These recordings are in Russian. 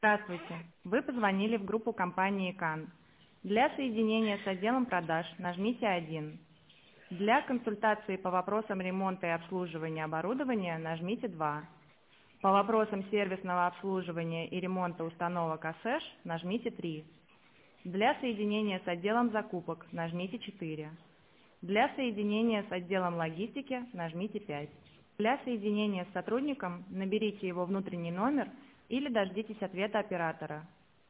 Здравствуйте. Вы позвонили в группу компании «Кан». Для соединения с отделом продаж нажмите 1. Для консультации по вопросам ремонта и обслуживания оборудования нажмите 2. По вопросам сервисного обслуживания и ремонта установок АСЭШ нажмите 3. Для соединения с отделом закупок нажмите 4. Для соединения с отделом логистики нажмите 5. Для соединения с сотрудником наберите его внутренний номер или дождитесь ответа оператора.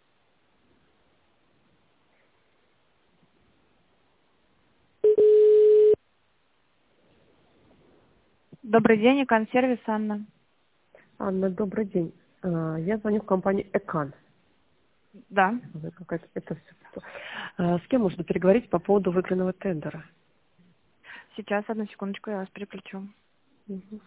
Добрый день, Экон-сервис, Анна. Анна, добрый день. Я звоню в компанию «Экан». Да. Это все. С кем можно переговорить по поводу выигранного тендера? Сейчас, одну секундочку, я вас переключу. Мгм.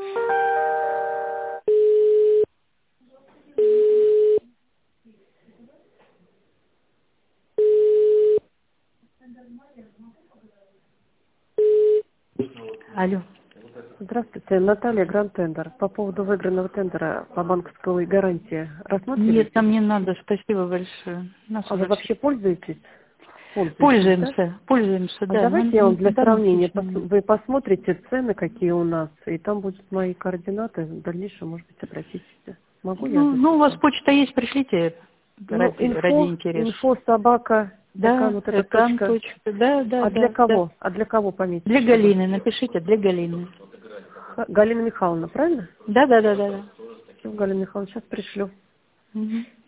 Алло. Здравствуйте, Наталья, Гранд Тендер. По поводу выигранного тендера по банковской гарантии рассматриваете? Нет, нам не надо, спасибо большое. Нас А вы уже вообще пользуетесь? Да? пользуемся, да. Давайте я вам для В данном сравнения, случае нет. вы посмотрите цены, какие у нас, и там будут мои координаты. В дальнейшем, может быть, обратитесь. Могу я Ну, у вас записать? почта есть, пришлите ради интереса. Инфо собака, Да, вот эта Экан. точка. Да, А для да. кого? А для кого пометить? Для Галины, напишите, для Галины. Галина Михайловна, правильно? Да. Всё, Галина Михайловна, сейчас пришлю. Мгм.